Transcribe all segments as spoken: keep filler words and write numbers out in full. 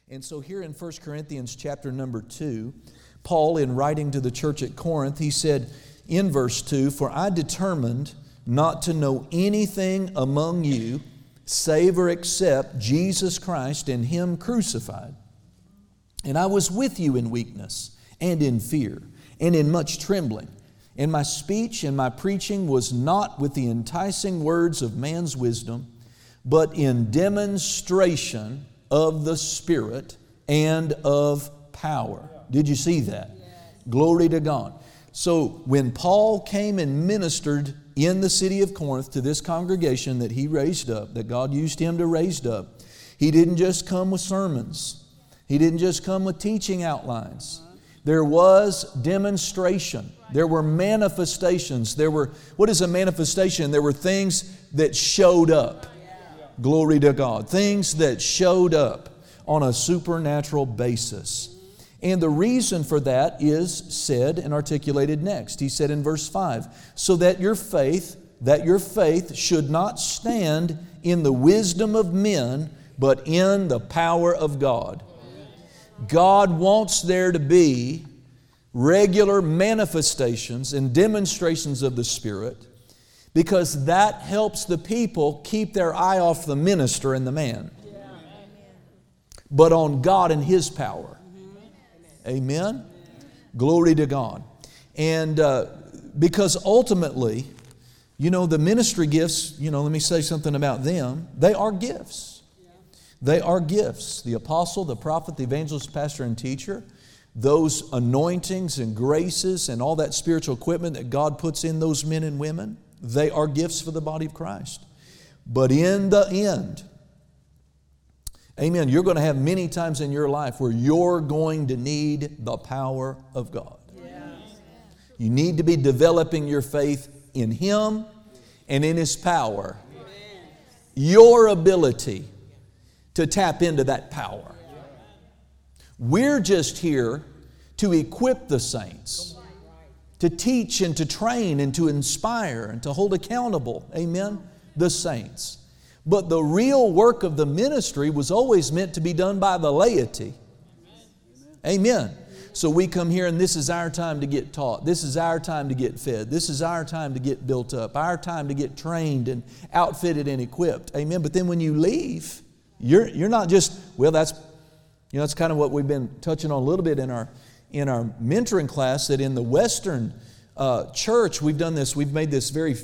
And so here in First Corinthians chapter number two, Paul, in writing to the church at Corinth, he said in verse two, "For I determined not to know anything among you save or except Jesus Christ and Him crucified. And I was with you in weakness and in fear and in much trembling. And my speech and my preaching was not with the enticing words of man's wisdom, but in demonstration of the Spirit and of power." Did you see that? Yes. Glory to God. So when Paul came and ministered in the city of Corinth to this congregation that he raised up, that God used him to raise up, he didn't just come with sermons. He didn't just come with teaching outlines. There was demonstration. There were manifestations. There were, what is a manifestation? There were things that showed up. Glory to God. Things that showed up on a supernatural basis. And the reason for that is said and articulated next. He said in verse five, "So that your faith, that your faith should not stand in the wisdom of men, but in the power of God." God wants there to be regular manifestations and demonstrations of the Spirit, because that helps the people keep their eye off the minister and the man, but on God and His power. Amen? Glory to God. And uh, because ultimately, you know, the ministry gifts, you know, let me say something about them. They are gifts. They are gifts. The apostle, the prophet, the evangelist, pastor, and teacher, those anointings and graces and all that spiritual equipment that God puts in those men and women, they are gifts for the body of Christ. But in the end, amen, you're going to have many times in your life where you're going to need the power of God. Yes. You need to be developing your faith in Him and in His power. Amen. Your ability to tap into that power. We're just here to equip the saints, to teach and to train and to inspire and to hold accountable, amen, the saints. But the real work of the ministry was always meant to be done by the laity. Amen. So we come here and this is our time to get taught. This is our time to get fed. This is our time to get built up. Our time to get trained and outfitted and equipped. Amen. But then when you leave, you're, you're not just, well, that's, you know, that's kind of what we've been touching on a little bit in our, in our mentoring class, that in the Western uh, church, we've done this, we've made this very,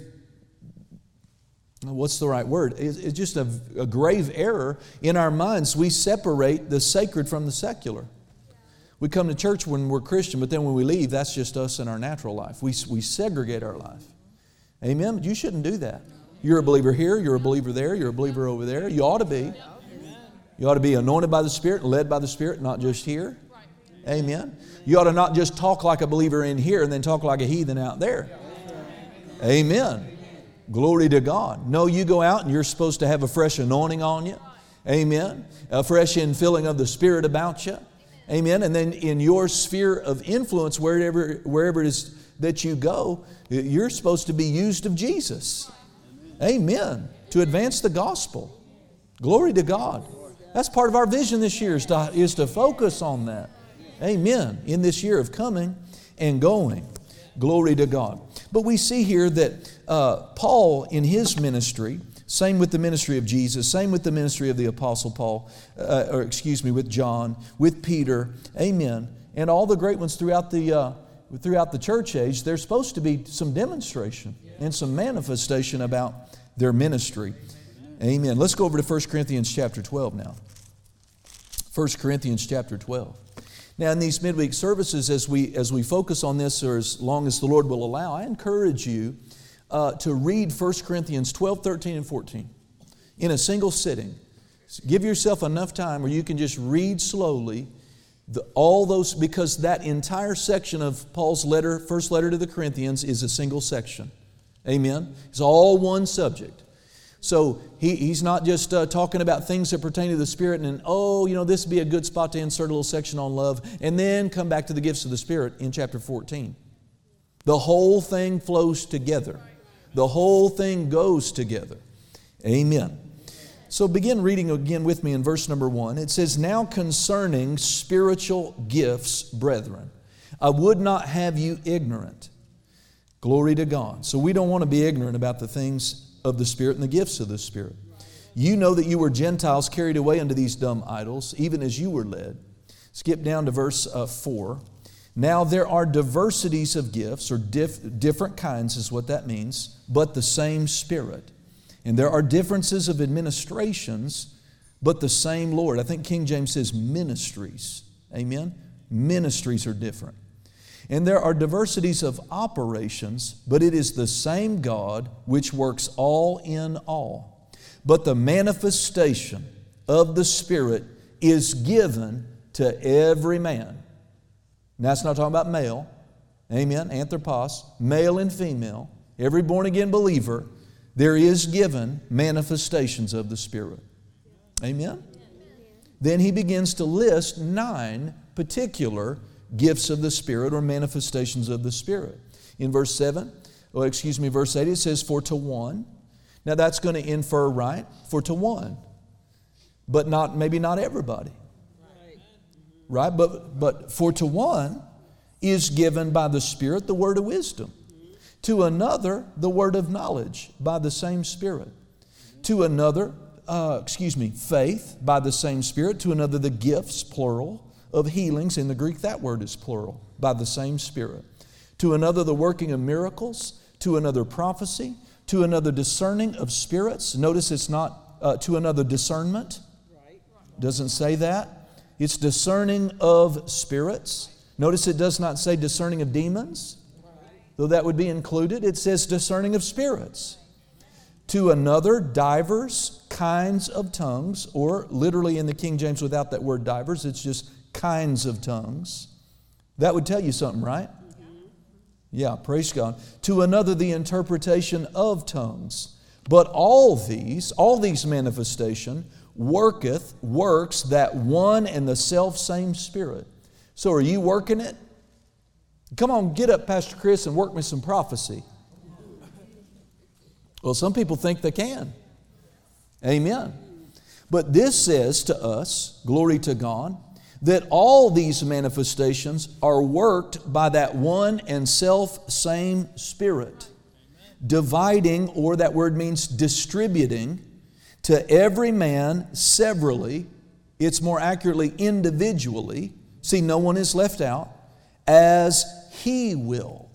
what's the right word? It's just a, a grave error in our minds. We separate the sacred from the secular. We come to church when we're Christian, but then when we leave, that's just us in our natural life. We, we segregate our life. Amen? But you shouldn't do that. You're a believer here, you're a believer there, you're a believer over there. You ought to be. You ought to be anointed by the Spirit and led by the Spirit, not just here. Amen? You ought to not just talk like a believer in here and then talk like a heathen out there. Amen. Glory to God. No, you go out and you're supposed to have a fresh anointing on you. Amen. A fresh infilling of the Spirit about you. Amen. And then in your sphere of influence, wherever, wherever it is that you go, you're supposed to be used of Jesus. Amen. To advance the gospel. Glory to God. That's part of our vision this year, is to, is to focus on that. Amen. In this year of coming and going. Glory to God. But we see here that uh, Paul in his ministry, same with the ministry of Jesus, same with the ministry of the Apostle Paul, uh, or excuse me, with John, with Peter, amen, and all the great ones throughout the uh, throughout the church age. There's supposed to be some demonstration and some manifestation about their ministry. Amen. Let's go over to First Corinthians chapter twelve now. First Corinthians chapter twelve. Now, in these midweek services, as we as we focus on this, or as long as the Lord will allow, I encourage you uh, to read First Corinthians twelve, thirteen, and fourteen in a single sitting. Give yourself enough time where you can just read slowly the, all those, because that entire section of Paul's letter, first letter to the Corinthians, is a single section. Amen? It's all one subject. So he, he's not just uh, talking about things that pertain to the Spirit and, oh, you know, this would be a good spot to insert a little section on love and then come back to the gifts of the Spirit in chapter fourteen. The whole thing flows together. The whole thing goes together. Amen. So begin reading again with me in verse number one. It says, "Now concerning spiritual gifts, brethren, I would not have you ignorant." Glory to God. So we don't want to be ignorant about the things of the Spirit and the gifts of the Spirit. You know that you were Gentiles carried away unto these dumb idols, even as you were led. Skip down to verse uh, four. "Now there are diversities of gifts," or dif- different kinds is what that means, "but the same Spirit. And there are differences of administrations, but the same Lord." I think King James says ministries. Amen? Ministries are different. "And there are diversities of operations, but it is the same God which works all in all. But the manifestation of the Spirit is given to every man." Now, it's not talking about male. Amen. Anthropos, male and female. Every born-again believer, there is given manifestations of the Spirit. Amen. Then he begins to list nine particular gifts of the Spirit or manifestations of the Spirit. In verse seven, oh, excuse me, verse eight, it says, "For to one." Now that's going to infer, right? For to one. But not, maybe not everybody. Right? But, but for to one is given by the Spirit the word of wisdom. To another, the word of knowledge by the same Spirit. To another, uh, excuse me, faith by the same Spirit. To another, the gifts, plural, of healings. In the Greek, that word is plural, by the same Spirit. To another, the working of miracles. To another, prophecy. To another, discerning of spirits. Notice it's not uh, to another, discernment. Doesn't say that. It's discerning of spirits. Notice it does not say discerning of demons, though that would be included. It says discerning of spirits. To another, divers kinds of tongues, or literally in the King James without that word divers, it's just kinds of tongues. That would tell you something, right? Yeah, praise God. To another, the interpretation of tongues. But all these, all these manifestations, worketh, works that one and the self same Spirit. So are you working it? Come on, get up, Pastor Chris, and work me some prophecy. Well, some people think they can. Amen. But this says to us, glory to God, that all these manifestations are worked by that one and self same Spirit, dividing, or that word means distributing, to every man severally, it's more accurately individually, see, no one is left out, as He will.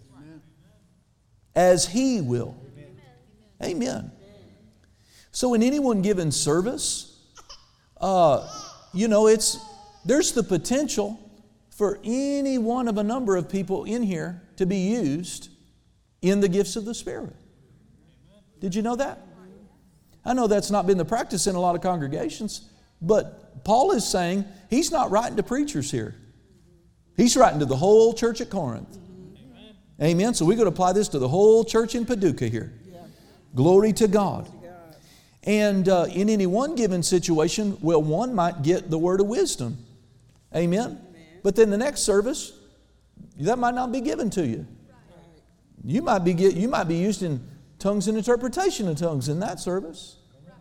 As He will. Amen. So in any one given service, uh, you know, it's there's the potential for any one of a number of people in here to be used in the gifts of the Spirit. Did you know that? I know that's not been the practice in a lot of congregations, but Paul is saying he's not writing to preachers here. He's writing to the whole church at Corinth. Amen. Amen. So we're going to apply this to the whole church in Paducah here. Yeah. Glory to God. And uh, in any one given situation, well, one might get the word of wisdom. Amen. Amen. But then the next service, that might not be given to you. You might be get, you might be used in tongues and interpretation of tongues in that service.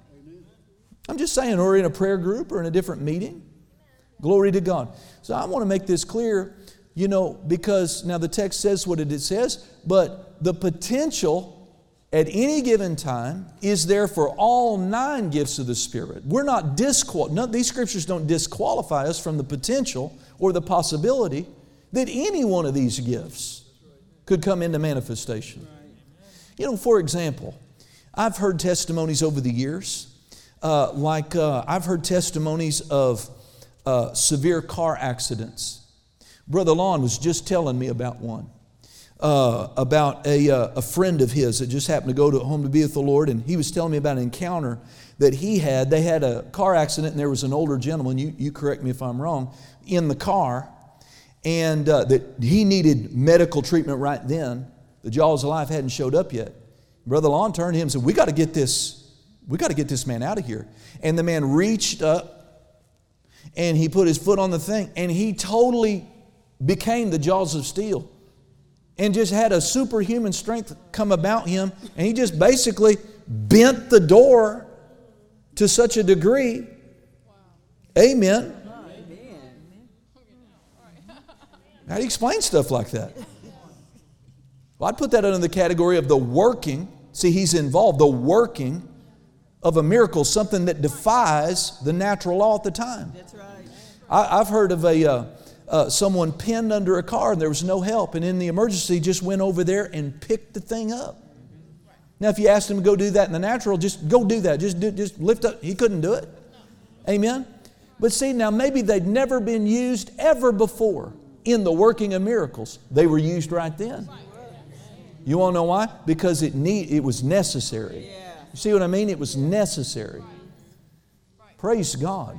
I'm just saying, or in a prayer group or in a different meeting. Glory to God. So I want to make this clear, you know, because now the text says what it says, but the potential at any given time is there for all nine gifts of the Spirit. We're not disqualified. No, these scriptures don't disqualify us from the potential or the possibility that any one of these gifts could come into manifestation. You know, for example, I've heard testimonies over the years, uh, like uh, I've heard testimonies of uh, severe car accidents. Brother Lon was just telling me about one, uh, about a, uh, a friend of his that just happened to go to home to be with the Lord, and he was telling me about an encounter that he had. They had a car accident, and there was an older gentleman, you, you correct me if I'm wrong, in the car, and uh, that he needed medical treatment right then. The jaws of life hadn't showed up yet. Brother Lon turned to him and said, we got to get this, we got to get this man out of here. And the man reached up and he put his foot on the thing and he totally became the jaws of steel and just had a superhuman strength come about him, and he just basically bent the door to such a degree. Amen. How do you explain stuff like that? Well, I'd put that under the category of the working. See, he's involved. The working of a miracle, something that defies the natural law at the time. That's right. I, I've heard of a uh, uh, someone pinned under a car and there was no help, and in the emergency just went over there and picked the thing up. Now, if you asked him to go do that in the natural, just go do that. Just do, just lift up. He couldn't do it. Amen. But see, now maybe they'd never been used ever before in the working of miracles. They were used right then. You want to know why? Because it need it was necessary. You see what I mean? It was necessary. Praise God.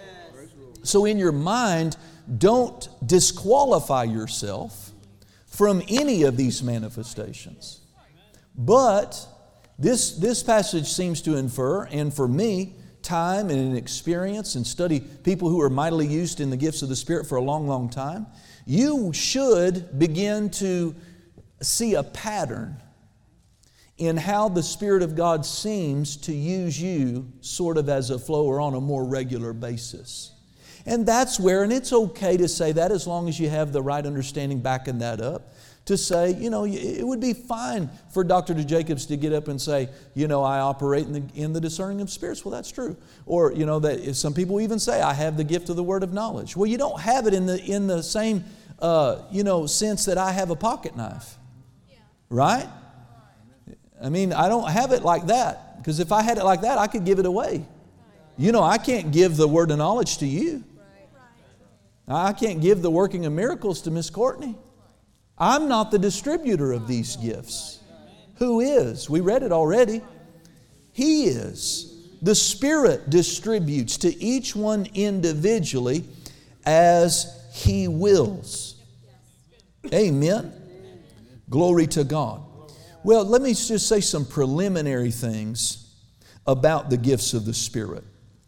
So in your mind, don't disqualify yourself from any of these manifestations. But this, this passage seems to infer, and for me, time and an experience and study people who are mightily used in the gifts of the Spirit for a long, long time, you should begin to see a pattern in how the Spirit of God seems to use you sort of as a flow or on a more regular basis. And that's where, and it's okay to say that as long as you have the right understanding backing that up, to say, you know, it would be fine for Doctor Jacobs to get up and say, you know, I operate in the, in the discerning of spirits. Well, that's true. Or, you know, that some people even say, I have the gift of the word of knowledge. Well, you don't have it in the, in the same, uh, you know, sense that I have a pocket knife. Right? I mean, I don't have it like that. Because if I had it like that, I could give it away. You know, I can't give the word of knowledge to you. I can't give the working of miracles to Miss Courtney. I'm not the distributor of these gifts. Who is? We read it already. He is. The Spirit distributes to each one individually as He wills. Amen. Glory to God. Well, let me just say some preliminary things about the gifts of the Spirit.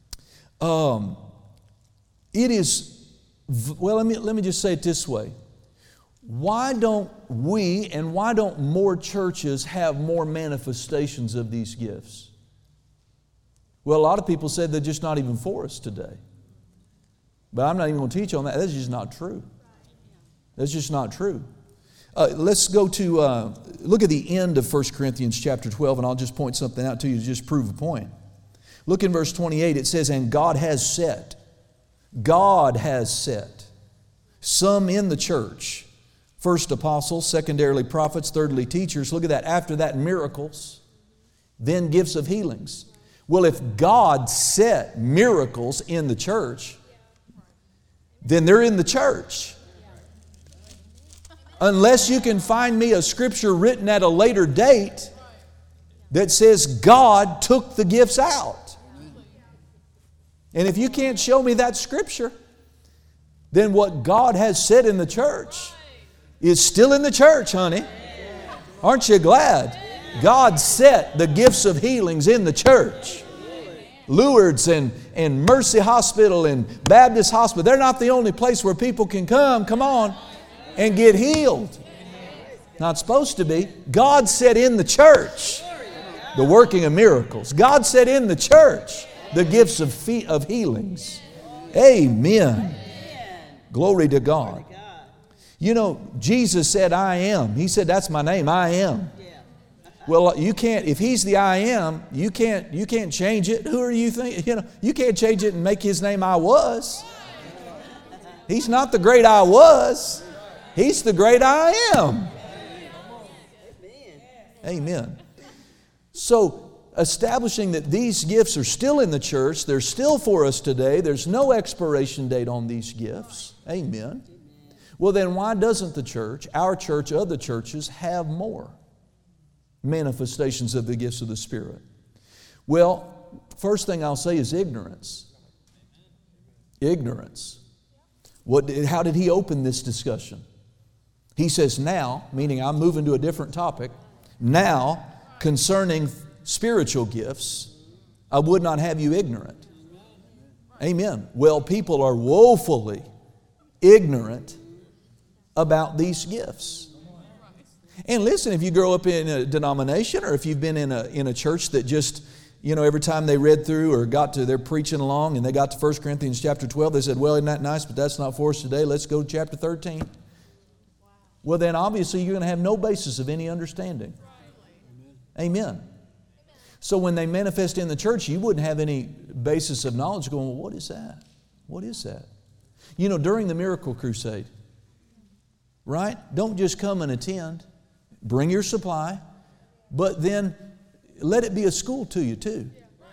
Um, it is, well, let me, let me just say it this way. Why don't we and why don't more churches have more manifestations of these gifts? Well, a lot of people said they're just not even for us today. But I'm not even going to teach on that. That's just not true. That's just not true. Uh, let's go to, uh, look at the end of First Corinthians chapter twelve, and I'll just point something out to you to just prove a point. Look in verse twenty-eight. It says, and God has set, God has set some in the church. First apostles, secondarily prophets, thirdly teachers. Look at that. After that, miracles, then gifts of healings. Well, if God set miracles in the church, then they're in the church. Unless you can find me a scripture written at a later date that says God took the gifts out. And if you can't show me that scripture, then what God has said in the church is still in the church, honey. Aren't you glad? God set the gifts of healings in the church. Lourdes and, and Mercy Hospital and Baptist Hospital, they're not the only place where people can come, come on, and get healed. Not supposed to be. God set in the church the working of miracles. God set in the church the gifts of, fe- of healings. Amen. Glory to God. You know, Jesus said, I am. He said, that's my name, I am. Well, you can't, if He's the I am, you can't, you can't change it. Who are you thinking? You know, you can't change it and make His name I was. He's not the great I was. He's the great I am. Amen. So, establishing that these gifts are still in the church, they're still for us today, there's no expiration date on these gifts. Amen. Well, then why doesn't the church, our church, other churches, have more manifestations of the gifts of the Spirit? Well, first thing I'll say is ignorance. Ignorance. What? How did he open this discussion? He says, now, meaning I'm moving to a different topic, now, concerning spiritual gifts, I would not have you ignorant. Amen. Well, people are woefully ignorant about these gifts. And listen, if you grow up in a denomination or if you've been in a, in a church that just, you know, every time they read through or got to, they're preaching along and they got to First Corinthians chapter twelve, they said, well, isn't that nice, but that's not for us today. Let's go to chapter thirteen. Wow. Well, then obviously you're going to have no basis of any understanding. Right. Amen. Amen. So when they manifest in the church, you wouldn't have any basis of knowledge going, well, what is that? What is that? You know, during the Miracle Crusade, right? Don't just come and attend. Bring your supply, but then let it be a school to you too.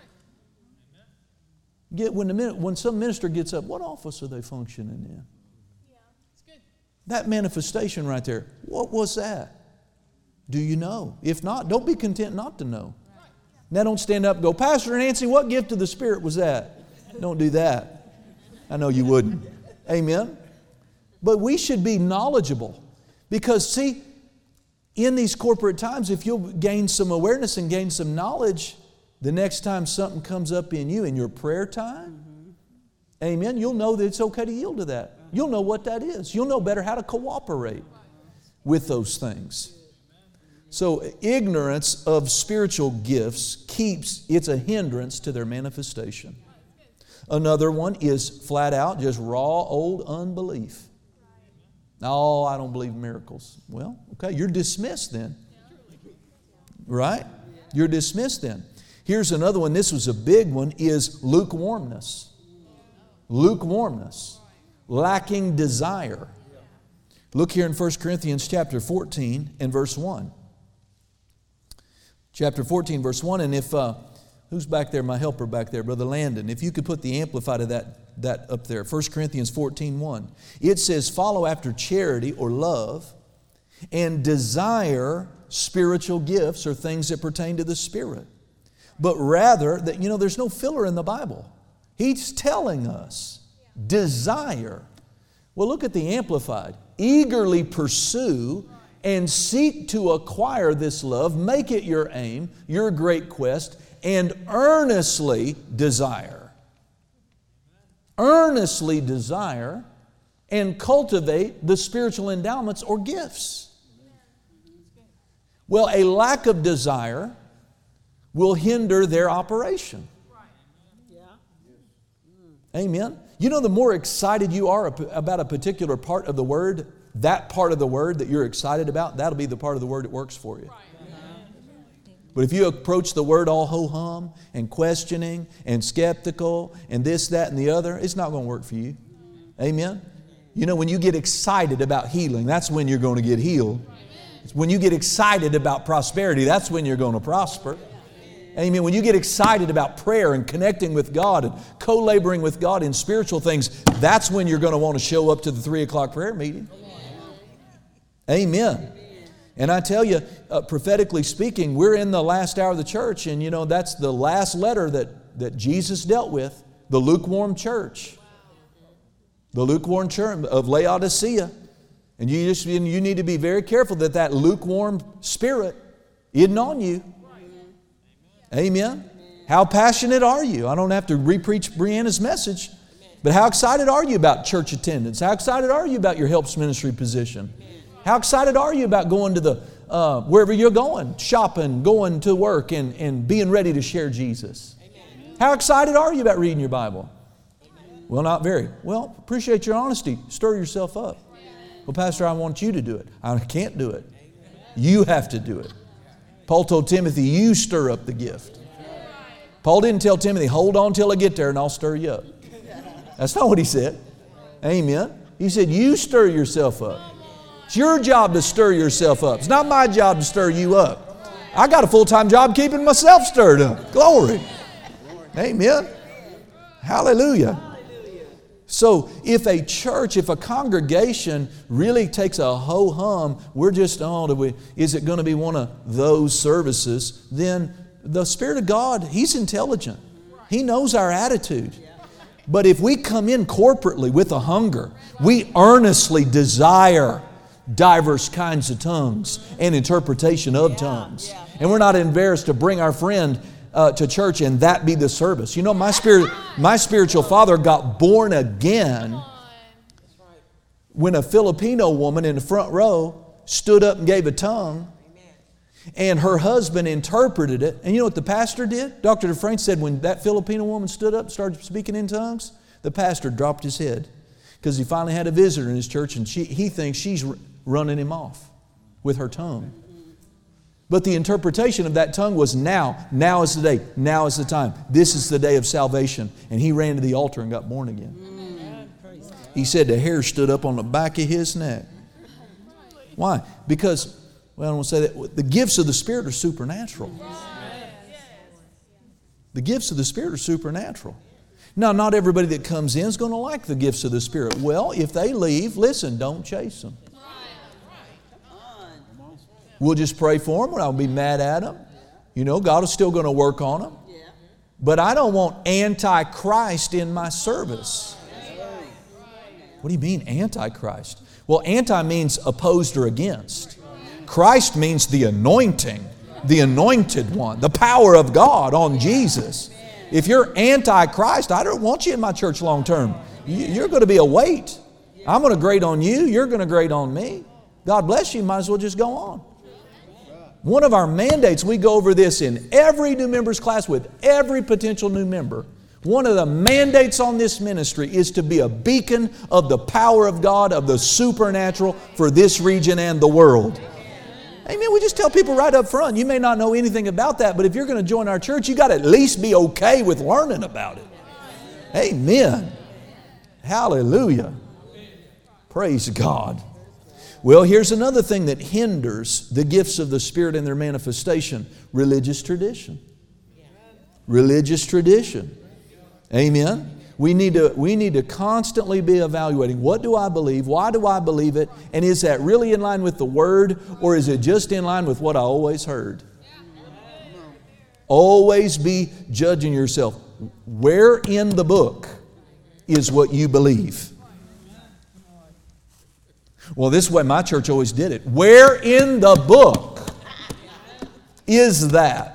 Get when the when some minister gets up, what office are they functioning in? That manifestation right there, what was that? Do you know? If not, don't be content not to know. Now don't stand up and go, Pastor Nancy, what gift of the Spirit was that? Don't do that. I know you wouldn't. Amen. But we should be knowledgeable because, see, in these corporate times, if you'll gain some awareness and gain some knowledge, the next time something comes up in you in your prayer time, mm-hmm. amen, you'll know that it's okay to yield to that. You'll know what that is. You'll know better how to cooperate with those things. So ignorance of spiritual gifts keeps, it's a hindrance to their manifestation. Another one is flat out just raw old unbelief. Oh, I don't believe in miracles. Well, okay, you're dismissed then. Right? You're dismissed then. Here's another one. This was a big one, is lukewarmness. Lukewarmness. Lacking desire. Look here in First Corinthians chapter fourteen and verse one. Chapter fourteen, verse one. And if, uh, who's back there, my helper back there, Brother Landon, if you could put the Amplified of that, that up there, First Corinthians fourteen, one. It says, follow after charity or love and desire spiritual gifts or things that pertain to the Spirit. But rather, that you know, there's no filler in the Bible. He's telling us, desire. Well, look at the Amplified. Eagerly pursue and seek to acquire this love. Make it your aim, your great quest, and earnestly desire. Earnestly desire and cultivate the spiritual endowments or gifts. Well, a lack of desire will hinder their operation. Amen. You know, the more excited you are about a particular part of the Word, that part of the Word that you're excited about, that'll be the part of the Word that works for you. But if you approach the Word all ho-hum and questioning and skeptical and this, that, and the other, it's not going to work for you. Amen. You know, when you get excited about healing, that's when you're going to get healed. When you get excited about prosperity, that's when you're going to prosper. Amen. When you get excited about prayer and connecting with God and co-laboring with God in spiritual things, that's when you're going to want to show up to the three o'clock prayer meeting. Amen. And I tell you, uh, prophetically speaking, we're in the last hour of the church, and you know, that's the last letter that, that Jesus dealt with, the lukewarm church. The lukewarm church of Laodicea. And you just you need to be very careful that that lukewarm spirit isn't on you. Amen. How passionate are you? I don't have to re-preach Brianna's message, but how excited are you about church attendance? How excited are you about your helps ministry position? How excited are you about going to the uh, wherever you're going, shopping, going to work, and, and being ready to share Jesus? How excited are you about reading your Bible? Well, not very. Well, appreciate your honesty. Stir yourself up. Well, Pastor, I want you to do it. I can't do it. You have to do it. Paul told Timothy, you stir up the gift. Paul didn't tell Timothy, hold on till I get there and I'll stir you up. That's not what he said. Amen. He said, you stir yourself up. It's your job to stir yourself up. It's not my job to stir you up. I got a full-time job keeping myself stirred up. Glory. Amen. Hallelujah. So if a church, if a congregation really takes a ho-hum, we're just, oh, do we, is it going to be one of those services? Then the Spirit of God, He's intelligent. He knows our attitude. But if we come in corporately with a hunger, we earnestly desire diverse kinds of tongues and interpretation of tongues. And we're not embarrassed to bring our friend Uh, to church and that be the service. You know, my spirit, my spiritual father got born again when a Filipino woman in the front row stood up and gave a tongue. And her husband interpreted it. And you know what the pastor did? Doctor DeFrank said when that Filipino woman stood up and started speaking in tongues, the pastor dropped his head because he finally had a visitor in his church and she, he thinks she's running him off with her tongue. But the interpretation of that tongue was now. Now is the day. Now is the time. This is the day of salvation. And he ran to the altar and got born again. He said the hair stood up on the back of his neck. Why? Because, well, I don't want to say that. The gifts of the Spirit are supernatural. The gifts of the Spirit are supernatural. Now, not everybody that comes in is going to like the gifts of the Spirit. Well, if they leave, listen, don't chase them. We'll just pray for them. I'll be mad at them. You know, God is still going to work on them. But I don't want antichrist in my service. What do you mean antichrist? Well, anti means opposed or against. Christ means the anointing, the anointed one, the power of God on Jesus. If you're anti-Christ, I don't want you in my church long term. You're going to be a weight. I'm going to grade on you. You're going to grade on me. God bless you. Might as well just go on. One of our mandates, we go over this in every new members class with every potential new member. One of the mandates on this ministry is to be a beacon of the power of God, of the supernatural for this region and the world. Amen. We just tell people right up front, you may not know anything about that, but if you're going to join our church, you got to at least be okay with learning about it. Amen. Hallelujah. Praise God. Well, here's another thing that hinders the gifts of the Spirit and their manifestation. Religious tradition. Religious tradition. Amen. We need to, we need to constantly be evaluating, what do I believe? Why do I believe it? And is that really in line with the Word, or is it just in line with what I always heard? Always be judging yourself. Where in the book is what you believe? Well, this is the way my church always did it. Where in the book is that?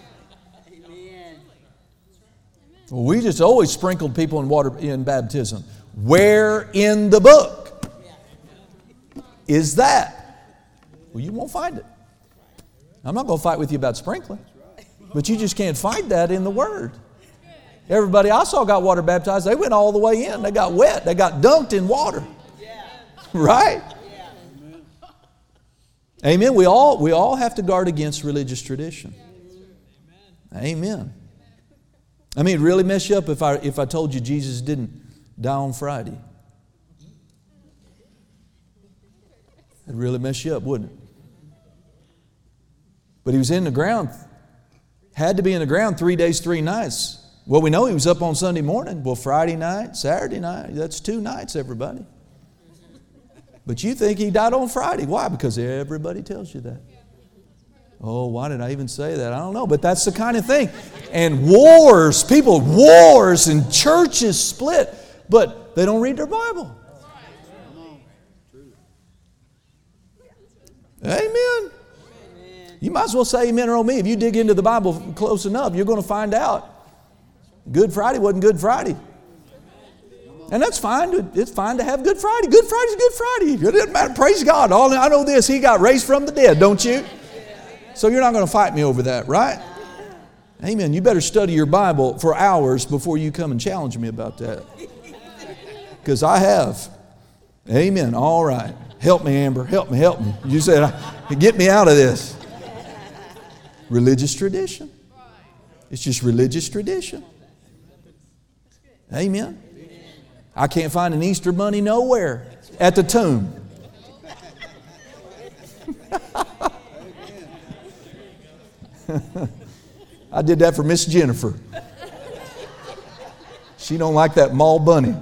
Well, we just always sprinkled people in water in baptism. Where in the book is that? Well, you won't find it. I'm not going to fight with you about sprinkling, but you just can't find that in the Word. Everybody I saw got water baptized. They went all the way in. They got wet. They got dunked in water. Right? Amen. We all we all have to guard against religious tradition. Amen. I mean, it'd really mess you up if I if I told you Jesus didn't die on Friday. It'd really mess you up, wouldn't it? But He was in the ground, had to be in the ground three days, three nights. Well, we know He was up on Sunday morning. Well, Friday night, Saturday night, that's two nights, everybody. But you think He died on Friday. Why? Because everybody tells you that. Oh, why did I even say that? I don't know, but that's the kind of thing. And wars, people, wars and churches split, but they don't read their Bible. Amen. You might as well say amen or oh me. If you dig into the Bible close enough, you're going to find out Good Friday wasn't Good Friday. And that's fine. It's fine to have Good Friday. Good Friday's Good Friday. It doesn't matter. Praise God. All I know this, He got raised from the dead, don't you? So you're not going to fight me over that, right? Amen. You better study your Bible for hours before you come and challenge me about that. Because I have. Amen. All right. Help me, Amber. Help me, help me. You said, get me out of this. Religious tradition. It's just religious tradition. Amen. I can't find an Easter bunny nowhere at the tomb. I did that for Miss Jennifer. She don't like that mall bunny.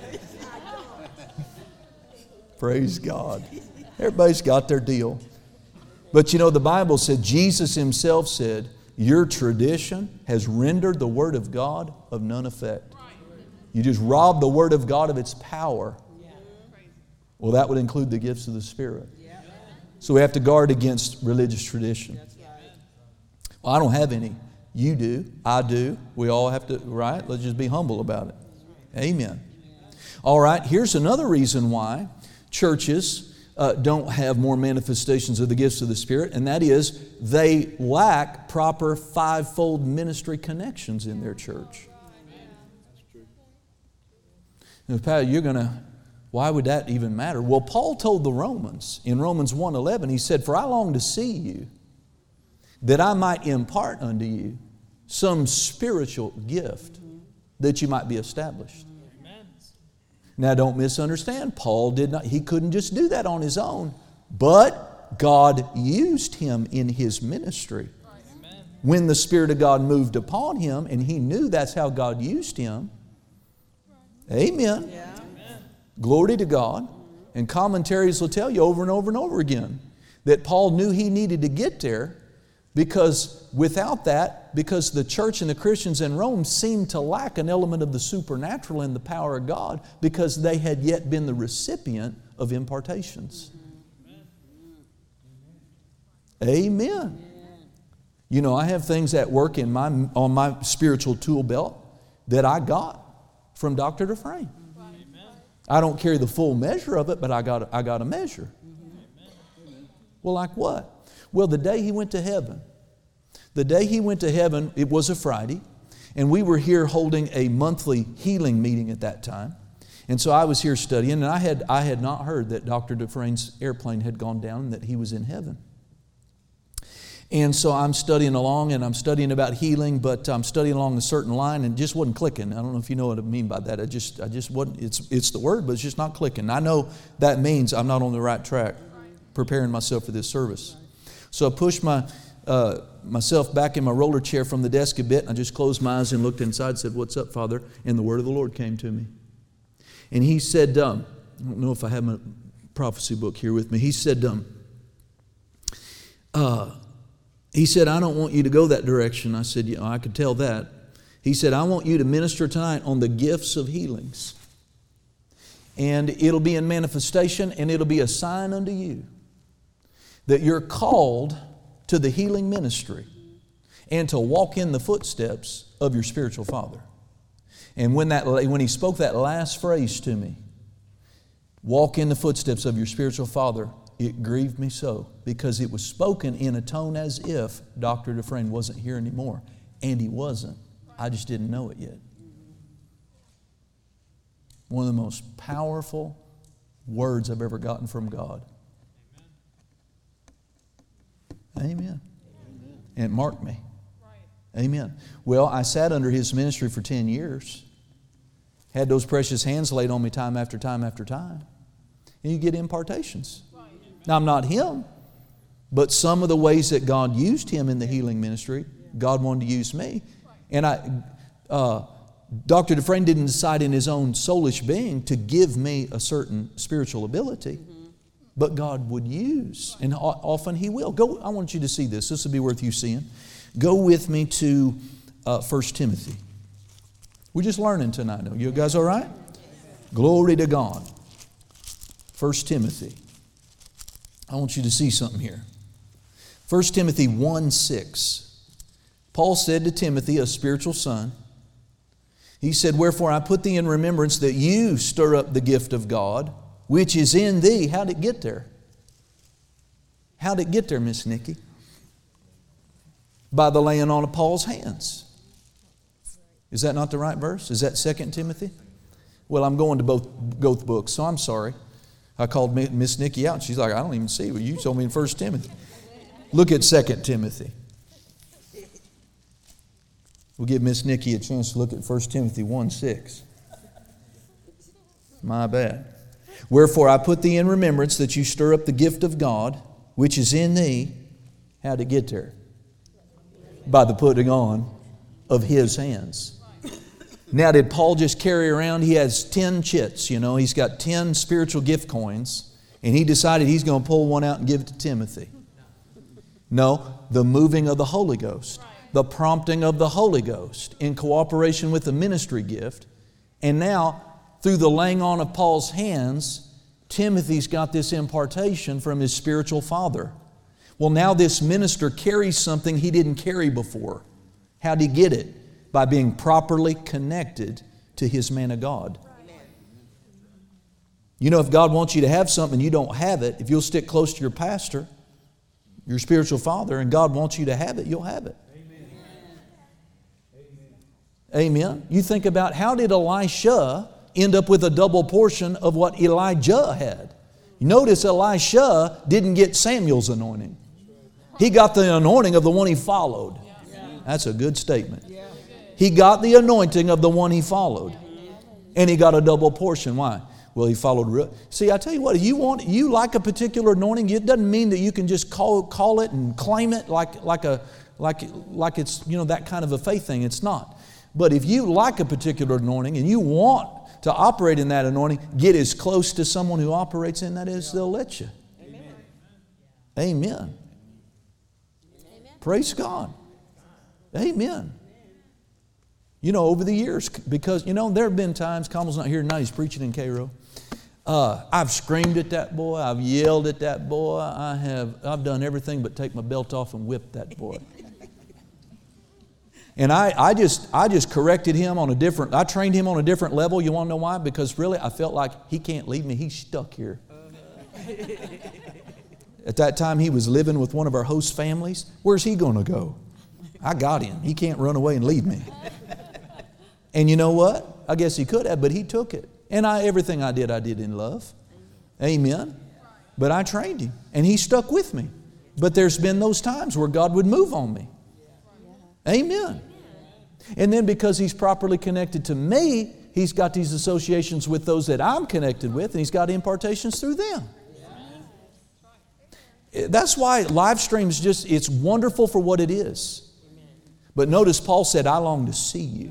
Praise God. Everybody's got their deal. But you know, the Bible said, Jesus Himself said, your tradition has rendered the Word of God of none effect. You just robbed the Word of God of its power. Well, that would include the gifts of the Spirit. So we have to guard against religious tradition. Well, I don't have any. You do. I do. We all have to, right? Let's just be humble about it. Amen. All right, here's another reason why churches uh, don't have more manifestations of the gifts of the Spirit, and that is they lack proper fivefold ministry connections in their church. Now, Pat, you're going to, why would that even matter? Well, Paul told the Romans in Romans one eleven, he said, "For I long to see you, that I might impart unto you some spiritual gift, that you might be established." Now, don't misunderstand. Paul did not, he couldn't just do that on his own. But God used him in his ministry. Amen. When the Spirit of God moved upon him, and he knew that's how God used him. Amen. Yeah. Amen. Glory to God. And commentaries will tell you over and over and over again that Paul knew he needed to get there, because without that, because the church and the Christians in Rome seemed to lack an element of the supernatural and the power of God, because they had yet been the recipient of impartations. Amen. Amen. You know, I have things at work in my, on my spiritual tool belt that I got from Doctor Dufresne. I don't carry the full measure of it, but I got, I got a measure. Well, like what? Well, the day he went to heaven, the day he went to heaven, it was a Friday, and we were here holding a monthly healing meeting at that time. And so I was here studying, and I had, I had not heard that Doctor Dufresne's airplane had gone down and that he was in heaven. And so I'm studying along, and I'm studying about healing, but I'm studying along a certain line, and it just wasn't clicking. I don't know if you know what I mean by that. I just, I just wasn't, it's, it's the word, but it's just not clicking. I know that means I'm not on the right track, preparing myself for this service. So I pushed my, uh, myself back in my roller chair from the desk a bit, and I just closed my eyes and looked inside and said, "What's up, Father?" And the word of the Lord came to me. And he said, um, I don't know if I have my prophecy book here with me. He said, um, uh, he said, "I don't want you to go that direction." I said, "Yeah, I could tell that." He said, "I want you to minister tonight on the gifts of healings. And it'll be in manifestation, and it'll be a sign unto you that you're called to the healing ministry and to walk in the footsteps of your spiritual father." And when that, when he spoke that last phrase to me, "walk in the footsteps of your spiritual father," it grieved me so, because it was spoken in a tone as if Doctor Dufresne wasn't here anymore. And he wasn't. I just didn't know it yet. One of the most powerful words I've ever gotten from God. Amen. Amen. And it marked me. Right. Amen. Well, I sat under his ministry for ten years. Had those precious hands laid on me time after time after time. And you get impartations. Right. Now, I'm not him, but some of the ways that God used him in the healing ministry, God wanted to use me. Right. And I, uh, Doctor Dufresne didn't decide in his own soulish being to give me a certain spiritual ability. Mm-hmm. But God would use, and often He will. Go. I want you to see this. This will be worth you seeing. Go with me to uh, First Timothy. We're just learning tonight. You guys all right? Glory to God. First Timothy. I want you to see something here. First Timothy one six. Paul said to Timothy, a spiritual son, he said, "Wherefore I put thee in remembrance that you stir up the gift of God, which is in thee." How'd it get there? How'd it get there, Miss Nikki? By the laying on of Paul's hands. Is that not the right verse? Is that Second Timothy? Well, I'm going to both, both books, so I'm sorry. I called Miss Nikki out, and she's like, "I don't even see what you told me in First Timothy." Look at Second Timothy. We'll give Miss Nikki a chance to look at First Timothy one six. My bad. "Wherefore I put thee in remembrance that you stir up the gift of God, which is in thee." How'd it get there? By the putting on of His hands. Now, did Paul just carry around? He has ten chits, you know. He's got ten spiritual gift coins, and he decided he's going to pull one out and give it to Timothy. No, the moving of the Holy Ghost, the prompting of the Holy Ghost in cooperation with the ministry gift. And now, through the laying on of Paul's hands, Timothy's got this impartation from his spiritual father. Well, now this minister carries something he didn't carry before. How'd he get it? By being properly connected to his man of God. You know, if God wants you to have something and you don't have it, if you'll stick close to your pastor, your spiritual father, and God wants you to have it, you'll have it. Amen. Amen. You think about, how did Elisha end up with a double portion of what Elijah had? Notice Elisha didn't get Samuel's anointing. He got the anointing of the one he followed. That's a good statement. He got the anointing of the one he followed. And he got a double portion. Why? Well, he followed real. See, I tell you what, if you want, you like a particular anointing, it doesn't mean that you can just call call it and claim it like like a like like it's, you know, that kind of a faith thing. It's not. But if you like a particular anointing and you want to operate in that anointing, get as close to someone who operates in that as they'll let you. Amen. Amen. Amen. Praise God. Amen. You know, over the years, because, you know, there have been times, Kamal's not here tonight, he's preaching in Cairo. Uh, I've screamed at that boy, I've yelled at that boy, I have, I've done everything but take my belt off and whip that boy. And I, I just I just corrected him on a different, I trained him on a different level. You want to know why? Because really I felt like he can't leave me, he's stuck here. At that time he was living with one of our host families. Where's he going to go? I got him. He can't run away and leave me. And you know what? I guess he could have, but he took it. And I, everything I did, I did in love. Amen. But I trained him, and he stuck with me. But there's been those times where God would move on me. Amen. And then because he's properly connected to me, he's got these associations with those that I'm connected with, and he's got impartations through them. That's why live streams just, it's wonderful for what it is. But notice Paul said, I long to see you.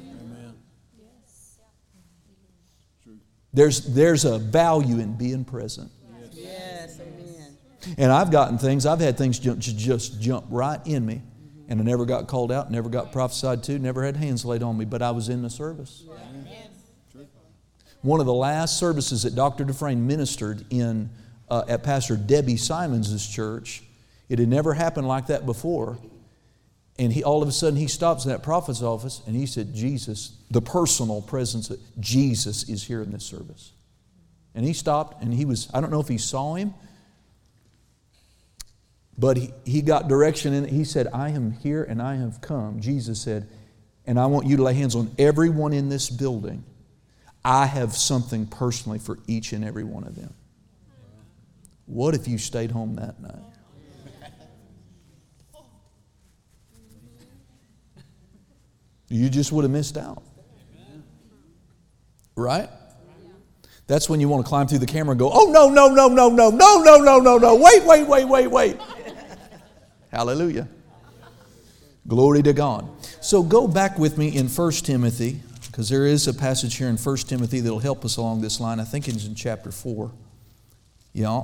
There's, there's a value in being present. Yes, amen. And I've gotten things, I've had things jump, just jump right in me. And I never got called out, never got prophesied to, never had hands laid on me, but I was in the service. One of the last services that Doctor Dufresne ministered in uh, at Pastor Debbie Simons' church, it had never happened like that before. And he, all of a sudden he stops in that prophet's office and he said, Jesus, the personal presence of Jesus is here in this service. And he stopped and he was, I don't know if he saw him, but he, he got direction and he said, I am here and I have come. Jesus said, and I want you to lay hands on everyone in this building. I have something personally for each and every one of them. What if you stayed home that night? You just would have missed out. Right? That's when you want to climb through the camera and go, oh, no, no, no, no, no, no, no, no, no, no, wait, wait, wait, wait, wait. Hallelujah. Glory to God. So go back with me in First Timothy, because there is a passage here in First Timothy that will help us along this line. I think it's in chapter four. Yeah.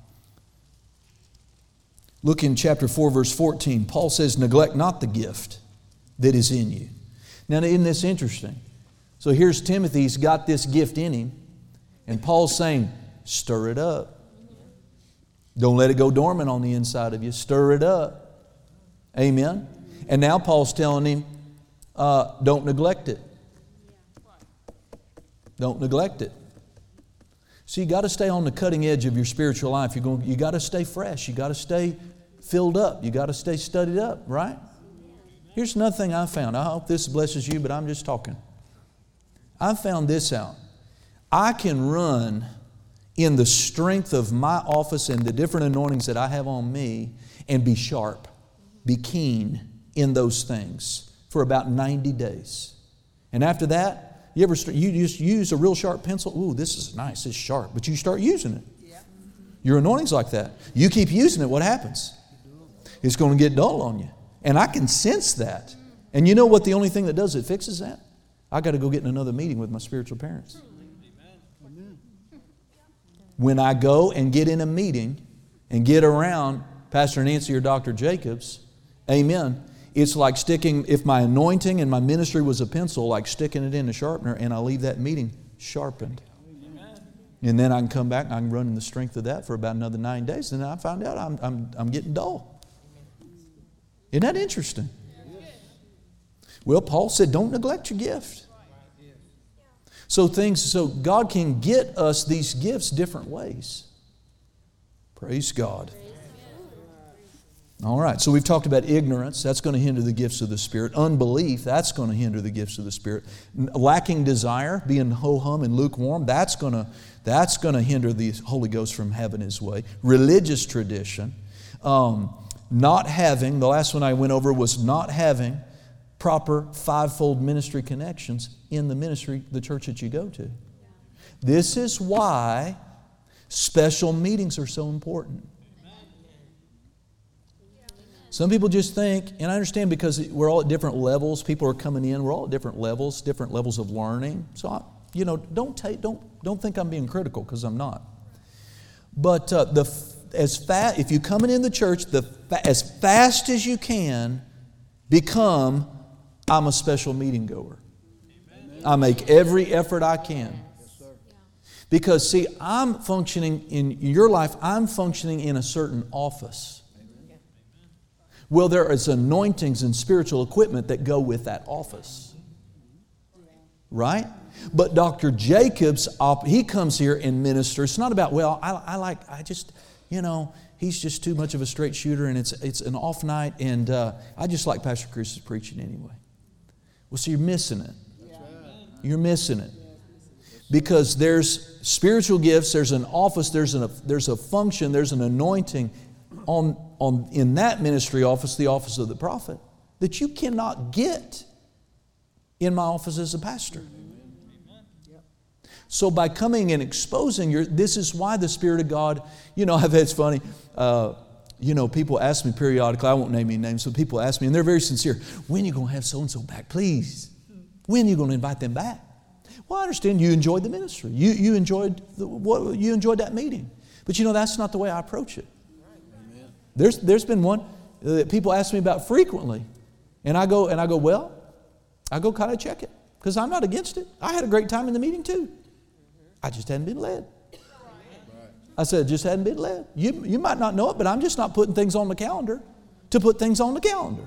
Look in chapter four, verse fourteen. Paul says, neglect not the gift that is in you. Now, isn't this interesting? So here's Timothy, he's got this gift in him, and Paul's saying, stir it up. Don't let it go dormant on the inside of you. Stir it up. Amen? And now Paul's telling him, uh, don't neglect it. Don't neglect it. So you got to stay on the cutting edge of your spiritual life. You're going, you got to stay fresh. You got to stay filled up. You got to stay studied up, right? Here's another thing I found. I hope this blesses you, but I'm just talking. I found this out. I can run in the strength of my office and the different anointings that I have on me and be sharp, be keen in those things for about ninety days. And after that, you ever start, you just use a real sharp pencil? Ooh, this is nice, it's sharp. But you start using it. Yeah. Your anointing's like that. You keep using it, what happens? It's going to get dull on you. And I can sense that. And you know what the only thing that does it fixes that? I got to go get in another meeting with my spiritual parents. Amen. When I go and get in a meeting and get around Pastor Nancy or Doctor Jacobs, amen, it's like sticking, if my anointing and my ministry was a pencil, like sticking it in a sharpener, and I leave that meeting sharpened. Amen. And then I can come back and I can run in the strength of that for about another nine days. And then I find out I'm, I'm, I'm getting dull. Isn't that interesting? Well, Paul said, don't neglect your gift. So things, so God can get us these gifts different ways. Praise God. All right, so we've talked about ignorance. That's going to hinder the gifts of the Spirit. Unbelief, that's going to hinder the gifts of the Spirit. Lacking desire, being ho-hum and lukewarm, that's going to, that's going to hinder the Holy Ghost from having His way. Religious tradition. Um, not having, the last one I went over was not having proper fivefold ministry connections in the ministry, the church that you go to. This is why special meetings are so important. Some people just think, and I understand because we're all at different levels, people are coming in, we're all at different levels, different levels of learning. So, I, you know, don't take, don't, don't think I'm being critical, because I'm not. But uh, the as fast, if you're coming in the church, the as fast as you can, become, I'm a special meeting goer. I make every effort I can. Because, see, I'm functioning in your life, I'm functioning in a certain office. Well, there is anointings and spiritual equipment that go with that office. Right? But Doctor Jacobs, he comes here and ministers. It's not about, well, I, I like, I just, you know, he's just too much of a straight shooter and it's it's an off night and uh, I just like Pastor Chris's preaching anyway. Well, so you're missing it. You're missing it. Because there's spiritual gifts, there's an office, there's, an, there's a function, there's an anointing on, on in that ministry office, the office of the prophet, that you cannot get in my office as a pastor. So by coming and exposing your, this is why the Spirit of God, you know, I've, it's funny, uh, you know, people ask me periodically, I won't name any names, so people ask me, and they're very sincere, when are you going to have so-and-so back, please? When are you going to invite them back? Well, I understand you enjoyed the ministry. You, you, enjoyed the, what, you enjoyed that meeting. But you know, that's not the way I approach it. There's, there's been one that people ask me about frequently. And I go, and I go, well, I go kind of check it. Because I'm not against it. I had a great time in the meeting too. I just hadn't been led. I said, just hadn't been led. You, you might not know it, but I'm just not putting things on the calendar to put things on the calendar.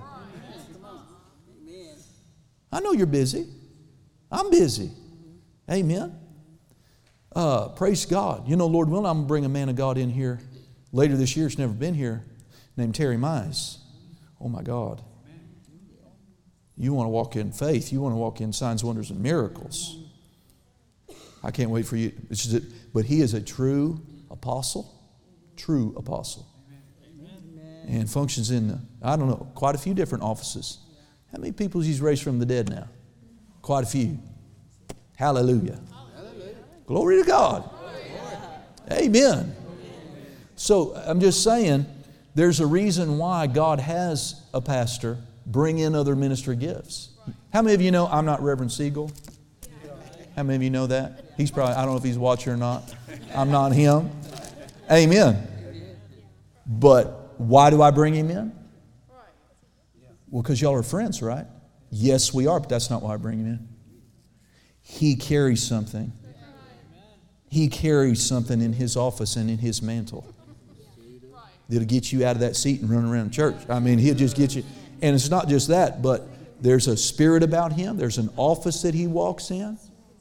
I know you're busy. I'm busy. Amen. Uh, praise God. You know, Lord willing, I'm going to bring a man of God in here later this year. He's never been here, named Terry Mize. Oh my God. You want to walk in faith. You want to walk in signs, wonders, and miracles. I can't wait for you. It's just, but he is a true apostle. True apostle. Amen. And functions in, I don't know, quite a few different offices. How many people he's raised from the dead now? Quite a few. Hallelujah. Hallelujah. Glory to God. Amen. So I'm just saying, there's a reason why God has a pastor bring in other ministry gifts. How many of you know I'm not Reverend Siegel? How many of you know that? He's probably, I don't know if he's watching or not. I'm not him. Amen. But why do I bring him in? Well, because y'all are friends, right? Yes, we are, but that's not why I bring him in. He carries something. He carries something in his office and in his mantle that'll get you out of that seat and run around church. I mean, he'll just get you. And it's not just that, but there's a spirit about him. There's an office that he walks in.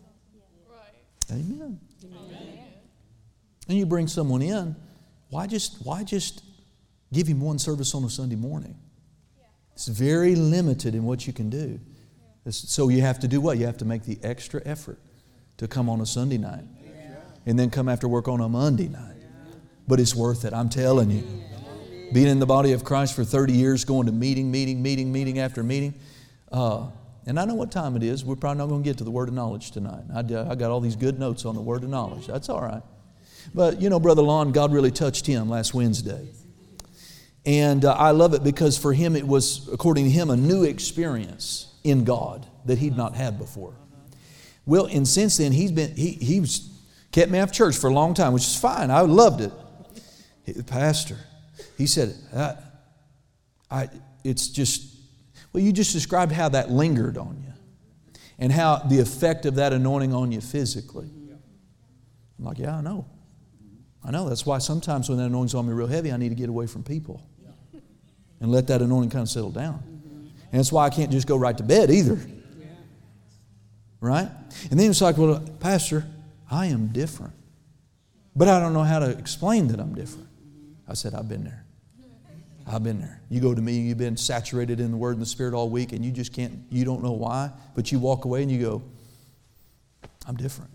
Amen. And you bring someone in, why just, why just give him one service on a Sunday morning? It's very limited in what you can do. So you have to do what? You have to make the extra effort to come on a Sunday night and then come after work on a Monday night. But it's worth it, I'm telling you. Being in the body of Christ for thirty years, going to meeting, meeting, meeting, meeting after meeting. Uh, and I know what time it is. We're probably not going to get to the word of knowledge tonight. I, I got all these good notes on the word of knowledge. That's all right. But, you know, Brother Lon, God really touched him last Wednesday. And uh, I love it because for him it was, according to him, a new experience in God that he'd not had before. Well, and since then, he's been, he, he was, kept me after church for a long time, which is fine. I loved it. The pastor, he said, I, I, it's just, well, you just described how that lingered on you and how the effect of that anointing on you physically. I'm like, yeah, I know. I know. That's why sometimes when that anointing's on me real heavy, I need to get away from people and let that anointing kind of settle down. And that's why I can't just go right to bed either. Right? And then it's like, well, Pastor, I am different. But I don't know how to explain that I'm different. I said, I've been there. I've been there. You go to me, you've been saturated in the Word and the Spirit all week, and you just can't, you don't know why, but you walk away and you go, I'm different.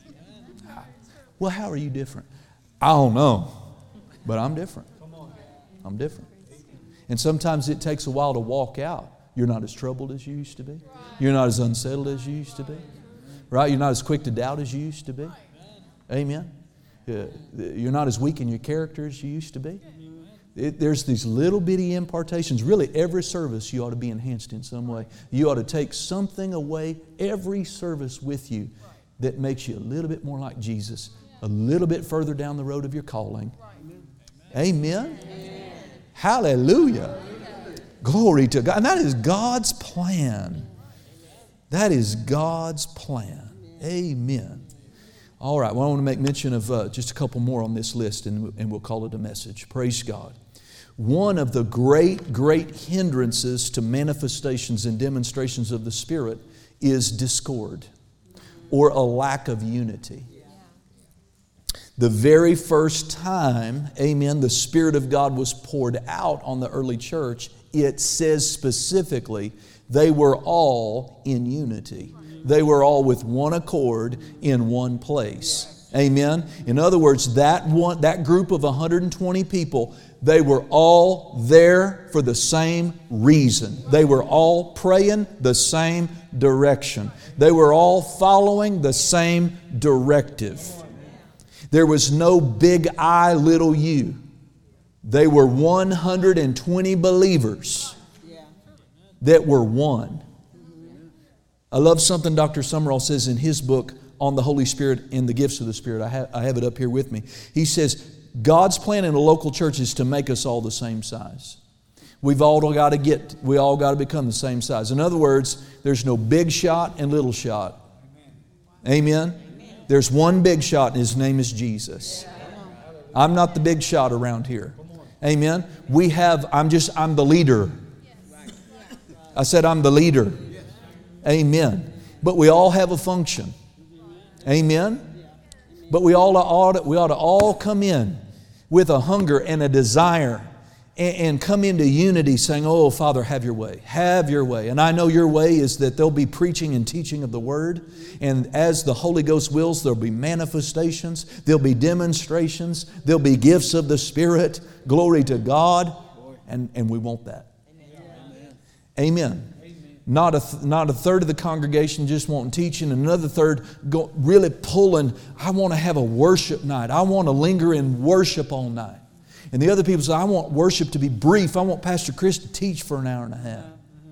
Well, how are you different? I don't know, but I'm different. I'm different. And sometimes it takes a while to walk out. You're not as troubled as you used to be. You're not as unsettled as you used to be. Right? You're not as quick to doubt as you used to be. Amen. You're not as weak in your character as you used to be. It, there's these little bitty impartations. Really, every service you ought to be enhanced in some way. You ought to take something away every service with you that makes you a little bit more like Jesus, a little bit further down the road of your calling. Amen. Amen. Hallelujah. Glory to God. And that is God's plan. That is God's plan. Amen. All right, well, I want to make mention of uh, just a couple more on this list, and, and we'll call it a message. Praise God. One of the great, great hindrances to manifestations and demonstrations of the Spirit is discord or a lack of unity. The very first time, amen, the Spirit of God was poured out on the early church, it says specifically, they were all in unity. They were all with one accord in one place. Amen. In other words, that one, that group of one hundred twenty people, they were all there for the same reason. They were all praying the same direction. They were all following the same directive. There was no big I, little you. They were one hundred twenty believers that were one. I love something Doctor Summerall says in his book on the Holy Spirit and the gifts of the Spirit. I have, I have it up here with me. He says, God's plan in a local church is to make us all the same size. We've all got to get, we all got to become the same size. In other words, there's no big shot and little shot. Amen? Amen. There's one big shot and His name is Jesus. I'm not the big shot around here. Amen? We have, I'm just, I'm the leader. I said I'm the leader. Amen. But we all have a function. Amen. But we all ought to, we ought to all come in with a hunger and a desire and, and come into unity saying, oh, Father, have your way. Have your way. And I know your way is that there'll be preaching and teaching of the Word. And as the Holy Ghost wills, there'll be manifestations. There'll be demonstrations. There'll be gifts of the Spirit. Glory to God. And, and we want that. Amen. Not a, th- not a third of the congregation just wanting teaching, and another third go, really pulling, I want to have a worship night. I want to linger in worship all night. And the other people say, I want worship to be brief. I want Pastor Chris to teach for an hour and a half.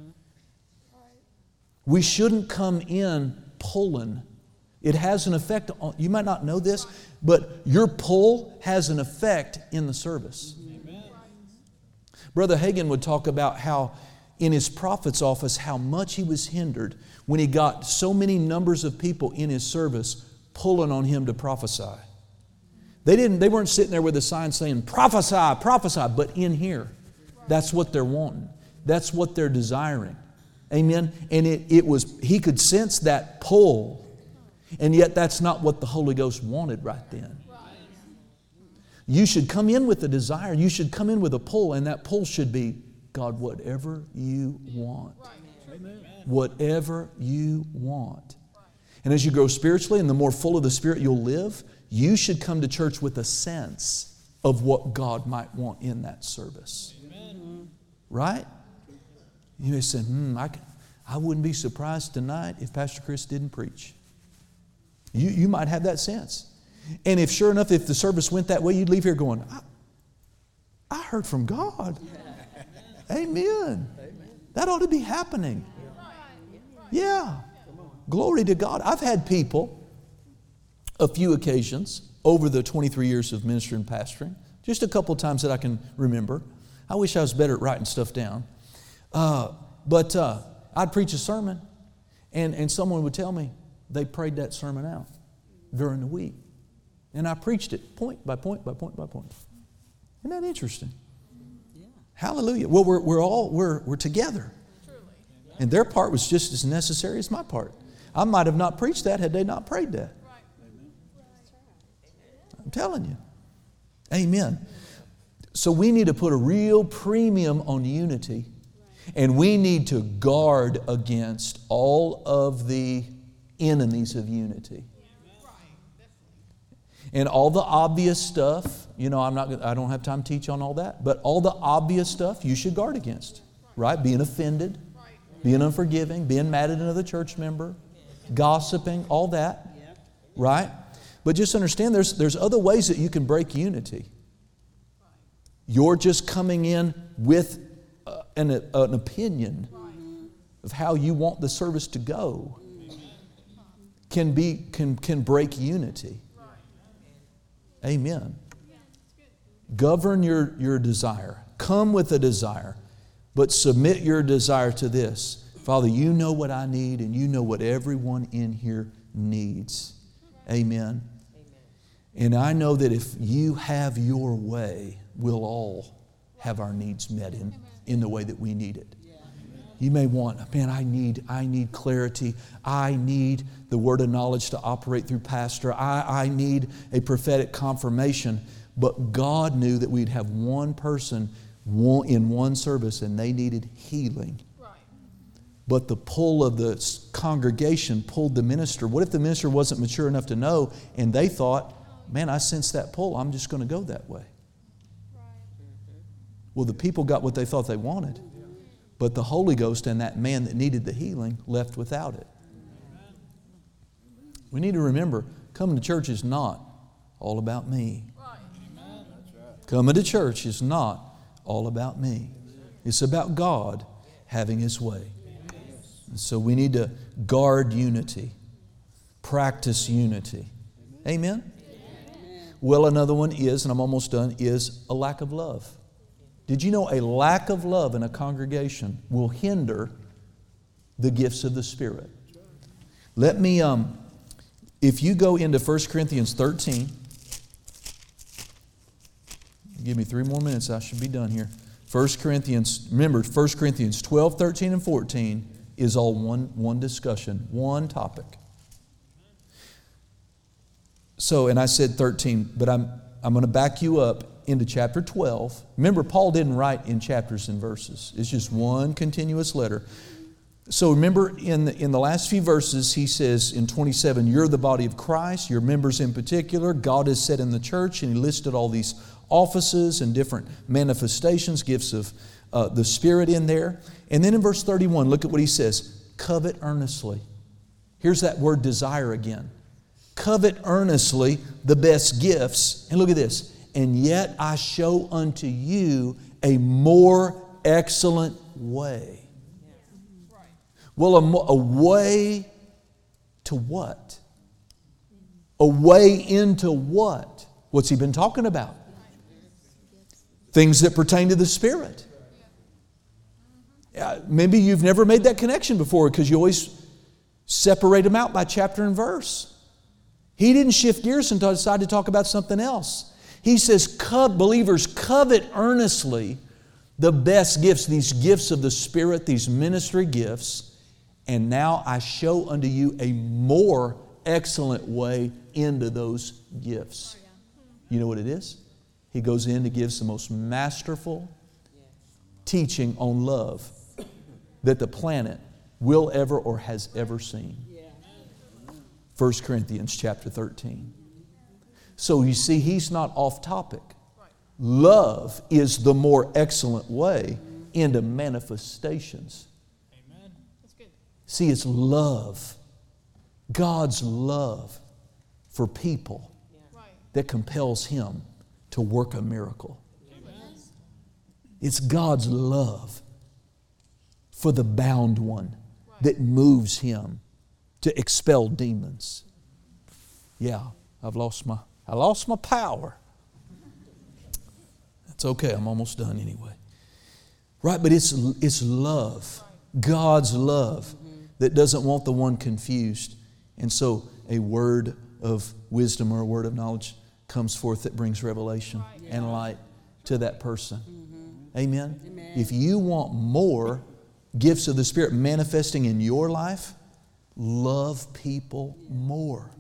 We shouldn't come in pulling. It has an effect on, you might not know this, but your pull has an effect in the service. Amen. Brother Hagin would talk about how in his prophet's office, how much he was hindered when he got so many numbers of people in his service pulling on him to prophesy. They didn't, they weren't sitting there with a sign saying, prophesy, prophesy, but in here, that's what they're wanting. That's what they're desiring. Amen? And it, it was, he could sense that pull, and yet that's not what the Holy Ghost wanted right then. You should come in with a desire. You should come in with a pull, and that pull should be, God, whatever you want. Amen. Whatever you want. And as you grow spiritually and the more full of the Spirit you'll live, you should come to church with a sense of what God might want in that service. Amen. Right? You may say, hmm, I, can, I wouldn't be surprised tonight if Pastor Chris didn't preach. You, you might have that sense. And if sure enough, if the service went that way, you'd leave here going, I, I heard from God. Amen. That ought to be happening. Yeah. Glory to God. I've had people, a few occasions, over the twenty-three years of ministry and pastoring, just a couple of times that I can remember. I wish I was better at writing stuff down. Uh, but uh, I'd preach a sermon, and, and someone would tell me they prayed that sermon out during the week. And I preached it point by point by point by point. Isn't that interesting? Hallelujah. Well, we're, we're all, we're, we're together. And their part was just as necessary as my part. I might have not preached that had they not prayed that. I'm telling you. Amen. So we need to put a real premium on unity. And we need to guard against all of the enemies of unity. And all the obvious stuff, you know, I'm not, I don't have time to teach on all that, but all the obvious stuff you should guard against, right? Being offended, being unforgiving, being mad at another church member, gossiping, all that, right? But just understand there's, there's other ways that you can break unity. You're just coming in with uh, an, an opinion of how you want the service to go can be can can break unity. Amen. Govern your, your desire. Come with a desire, but submit your desire to this. Father, you know what I need, and you know what everyone in here needs. Amen. And I know that if you have your way, we'll all have our needs met in, in the way that we need it. You may want, man, I need, I need clarity. I need the word of knowledge to operate through pastor. I, I need a prophetic confirmation. But God knew that we'd have one person one, in one service and they needed healing. But the pull of the congregation pulled the minister. What if the minister wasn't mature enough to know and they thought, man, I sense that pull. I'm just going to go that way. Well, the people got what they thought they wanted. But the Holy Ghost and that man that needed the healing left without it. We need to remember, coming to church is not all about me. Coming to church is not all about me. It's about God having His way. And so we need to guard unity, practice unity. Amen? Well, another one is, and I'm almost done, is a lack of love. Did you know a lack of love in a congregation will hinder the gifts of the Spirit? Let me, um, if you go into First Corinthians thirteen, give me three more minutes, I should be done here. First Corinthians, remember, First Corinthians twelve, thirteen, and fourteen is all one, one discussion, one topic. So, and I said thirteen, but I'm, I'm going to back you up into chapter twelve. Remember, Paul didn't write in chapters and verses. It's just one continuous letter. So remember, in the, in the last few verses, he says in twenty-seven, you're the body of Christ, your members in particular. God has set in the church, and he listed all these offices and different manifestations, gifts of uh, the Spirit in there. And then in verse thirty-one, look at what he says. Covet earnestly. Here's that word desire again. Covet earnestly the best gifts. And look at this. And yet I show unto you a more excellent way. Well, a, a way to what? A way into what? What's he been talking about? Things that pertain to the Spirit. Yeah, maybe you've never made that connection before because you always separate them out by chapter and verse. He didn't shift gears until he decided to talk about something else. He says, Co- believers, covet earnestly the best gifts, these gifts of the Spirit, these ministry gifts, and now I show unto you a more excellent way into those gifts. You know what it is? He goes in to give the most masterful teaching on love that the planet will ever or has ever seen. First Corinthians chapter thirteen. So you see, he's not off topic. Love is the more excellent way into manifestations. Amen. That's good. See, it's love. God's love for people that compels Him to work a miracle. Amen. It's God's love for the bound one that moves Him to expel demons. Yeah, I've lost my, I lost my power. It's okay, I'm almost done anyway. Right, but it's, it's love, God's love, that doesn't want the one confused. And so a word of wisdom or a word of knowledge comes forth that brings revelation and light to that person. Amen? Amen? If you want more gifts of the Spirit manifesting in your life, love people more.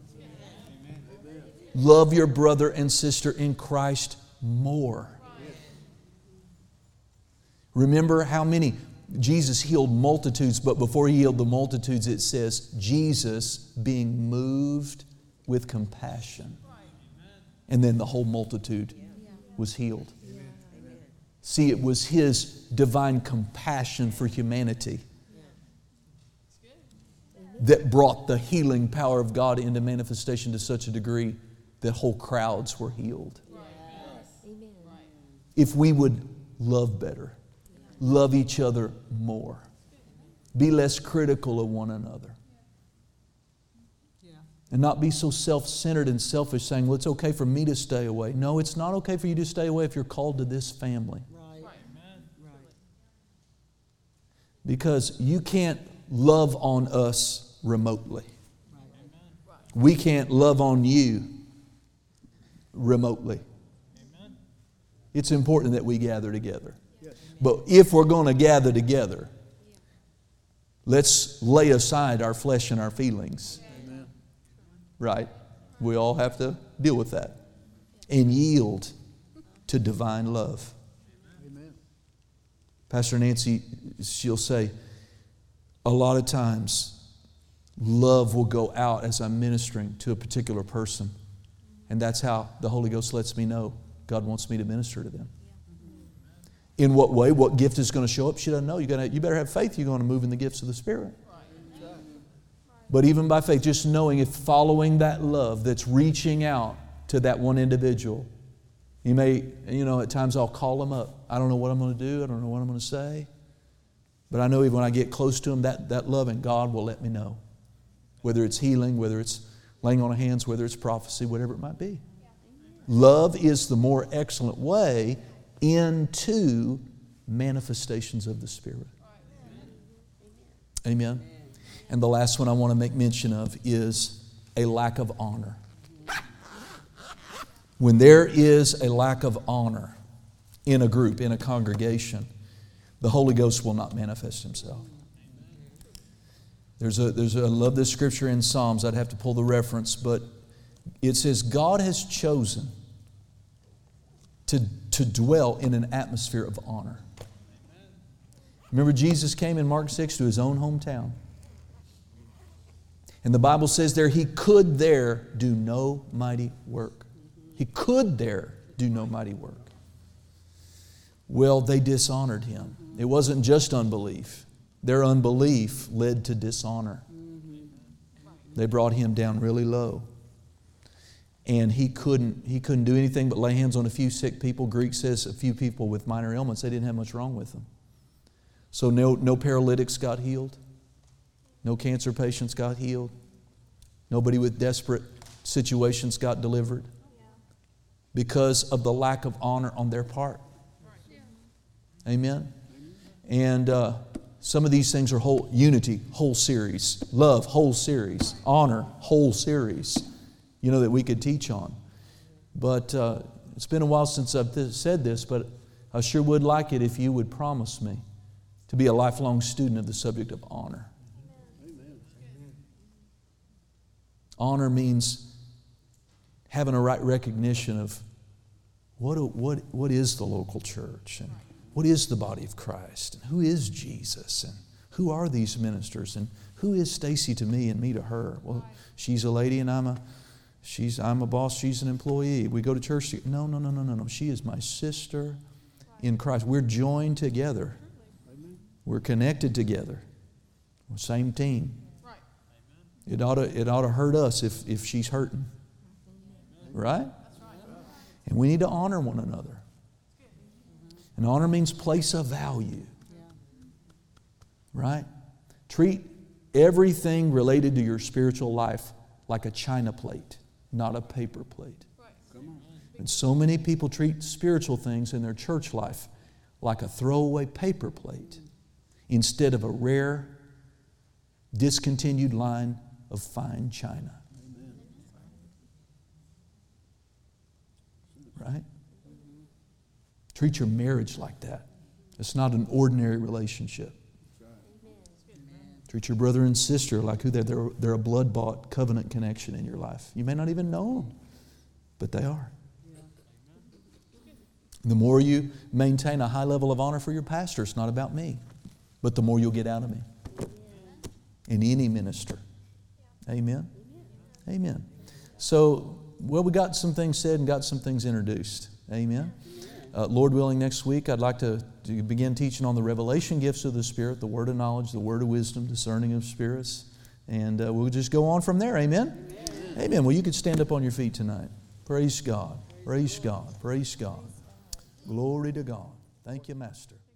Love your brother and sister in Christ more. Remember how many, Jesus healed multitudes, but before He healed the multitudes, it says, Jesus being moved with compassion. And then the whole multitude was healed. See, it was His divine compassion for humanity that brought the healing power of God into manifestation to such a degree that whole crowds were healed. If we would love better, love each other more, be less critical of one another, and not be so self-centered and selfish, saying, well, it's okay for me to stay away. No, it's not okay for you to stay away if you're called to this family. Right. Right. Because you can't love on us remotely. We can't love on you remotely. It's important that we gather together. But if we're going to gather together, let's lay aside our flesh and our feelings. Right? We all have to deal with that. And yield to divine love. Amen. Pastor Nancy, she'll say, a lot of times, love will go out as I'm ministering to a particular person. And that's how the Holy Ghost lets me know God wants me to minister to them. In what way? What gift is going to show up? She doesn't know. You gotta, you better have faith you're going to move in the gifts of the Spirit. But even by faith, just knowing if following that love that's reaching out to that one individual, you may, you know, at times I'll call them up. I don't know what I'm going to do. I don't know what I'm going to say. But I know even when I get close to them, that, that love and God will let me know. Whether it's healing, whether it's laying on of hands, whether it's prophecy, whatever it might be. Love is the more excellent way into manifestations of the Spirit. Amen. And the last one I want to make mention of is a lack of honor. When there is a lack of honor in a group, in a congregation, the Holy Ghost will not manifest Himself. There's a, there's a, I love this scripture in Psalms. I'd have to pull the reference, but it says, God has chosen to, to dwell in an atmosphere of honor. Remember, Jesus came in Mark six to His own hometown. And the Bible says there, He could there do no mighty work. He could there do no mighty work. Well, they dishonored Him. It wasn't just unbelief. Their unbelief led to dishonor. They brought Him down really low. And he couldn't, he couldn't do anything but lay hands on a few sick people. Greek says a few people with minor ailments. They didn't have much wrong with them. So no, no paralytics got healed. No cancer patients got healed. Nobody with desperate situations got delivered because of the lack of honor on their part. Amen? And uh, some of these things are whole unity, whole series. Love, whole series. Honor, whole series. You know, that we could teach on. But uh, it's been a while since I've th- said this, but I sure would like it if you would promise me to be a lifelong student of the subject of honor. Honor means having a right recognition of what, what, what is the local church and what is the body of Christ and who is Jesus and who are these ministers and who is Stacy to me and me to her. Well, she's a lady and I'm a she's I'm a boss. She's an employee. We go to church together. No, no, no, no, no, no. She is my sister in Christ. We're joined together. We're connected together. Same team. It ought to, it ought to hurt us if, if she's hurting. Right? And we need to honor one another. And honor means place of value. Right? Treat everything related to your spiritual life like a china plate, not a paper plate. And so many people treat spiritual things in their church life like a throwaway paper plate instead of a rare, discontinued line of fine china. Right? Treat your marriage like that. It's not an ordinary relationship. Treat your brother and sister like who they're. They're, they're a blood-bought covenant connection in your life. You may not even know them, but they are. The more you maintain a high level of honor for your pastor, it's not about me, but the more you'll get out of me in any minister. Amen? Amen. So, well, we got some things said and got some things introduced. Amen? Uh, Lord willing, next week I'd like to, to begin teaching on the revelation gifts of the Spirit, the word of knowledge, the word of wisdom, discerning of spirits. And uh, we'll just go on from there. Amen? Amen? Amen. Well, you could stand up on your feet tonight. Praise God. Praise God. Praise God. Glory to God. Thank you, Master.